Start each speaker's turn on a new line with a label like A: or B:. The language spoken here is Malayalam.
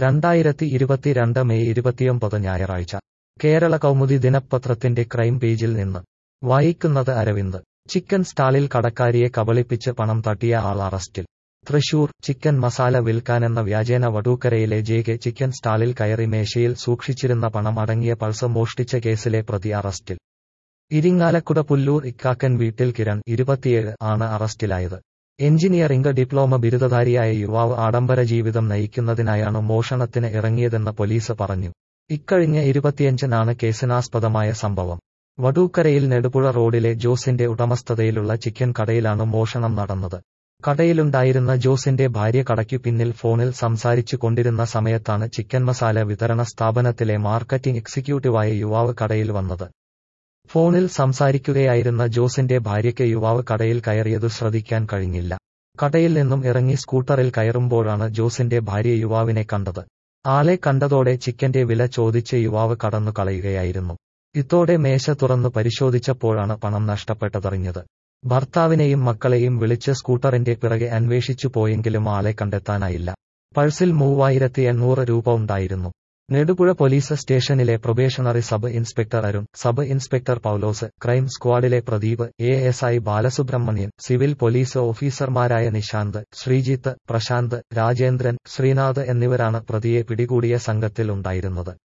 A: 2022 മെയ് 29 ഞായറാഴ്ച കേരള കൗമുദി ദിനപത്രത്തിന്റെ ക്രൈം പേജിൽ നിന്ന് വായിക്കുന്നത് അരവിന്ദ്. ചിക്കൻ സ്റ്റാളിൽ കടക്കാരിയെ കബളിപ്പിച്ച് പണം തട്ടിയ ആൾ അറസ്റ്റിൽ. തൃശൂർ ചിക്കൻ മസാല വിൽക്കാനെന്ന വ്യാജേന വടൂക്കരയിലെ ജെ.കെ ചിക്കൻ സ്റ്റാളിൽ കയറി മേശയിൽ സൂക്ഷിച്ചിരുന്ന പണം അടങ്ങിയ പൾസ് മോഷ്ടിച്ച കേസിലെ പ്രതി അറസ്റ്റിൽ. ഇരിങ്ങാലക്കുട പുല്ലൂർ ഇക്കാക്കൻ വീട്ടിൽ കിരൺ 27 ആണ് അറസ്റ്റിലായത്. എഞ്ചിനീയറിംഗ് ഡിപ്ലോമ ബിരുദധാരിയായ യുവാവ് ആഡംബര ജീവിതം നയിക്കുന്നതിനായാണ് മോഷണത്തിന് ഇറങ്ങിയതെന്ന് പോലീസ് പറഞ്ഞു. ഇക്കഴിഞ്ഞ 25-നാണ് കേസിനാസ്പദമായ സംഭവം. വടൂക്കരയിൽ നെടുപുഴ റോഡിലെ ജോസിന്റെ ഉടമസ്ഥതയിലുള്ള ചിക്കൻ കടയിലാണ് മോഷണം നടന്നത്. കടയിലുണ്ടായിരുന്ന ജോസിന്റെ ഭാര്യ കടയ്ക്കു പിന്നിൽ ഫോണിൽ സംസാരിച്ചു കൊണ്ടിരുന്ന സമയത്താണ് ചിക്കൻ മസാല വിതരണ സ്ഥാപനത്തിലെ മാർക്കറ്റിംഗ് എക്സിക്യൂട്ടീവായ യുവാവ് കടയിൽ വന്നത്. ഫോണിൽ സംസാരിക്കുകയായിരുന്ന ജോസിന്റെ ഭാര്യയ്ക്ക് യുവാവ് കടയിൽ കയറിയതു ശ്രദ്ധിക്കാൻ കഴിഞ്ഞില്ല. കടയിൽ നിന്നും ഇറങ്ങി സ്കൂട്ടറിൽ കയറുമ്പോഴാണ് ജോസിന്റെ ഭാര്യ യുവാവിനെ കണ്ടത്. ആളെ കണ്ടതോടെ ചിക്കന്റെ വില ചോദിച്ച് യുവാവ് കടന്നു കളയുകയായിരുന്നു. ഇതോടെ മേശ തുറന്നു പരിശോധിച്ചപ്പോഴാണ് പണം നഷ്ടപ്പെട്ടതറിഞ്ഞത്. ഭർത്താവിനെയും മക്കളെയും വിളിച്ച് സ്കൂട്ടറിന്റെ പിറകെ അന്വേഷിച്ചു പോയെങ്കിലും ആളെ കണ്ടെത്താനായില്ല. പൾസിൽ 3800 രൂപ ഉണ്ടായിരുന്നു. നെടുപുഴ പോലീസ് സ്റ്റേഷനിലെ probationary sub inspector Arun, sub inspector Paulose, crime സ്ക്വാഡിലെ Pradeep, ASI Balasubramanian, civil police ഓഫീസർമാരായ നിശാന്ത്, ശ്രീജിത്ത്, പ്രശാന്ത്, രാജേന്ദ്രൻ, ശ്രീനാഥ് എന്നിവരാണ് പ്രതിയെ പിടികൂടിയ സംഘത്തിൽ ഉണ്ടായിരുന്നത്.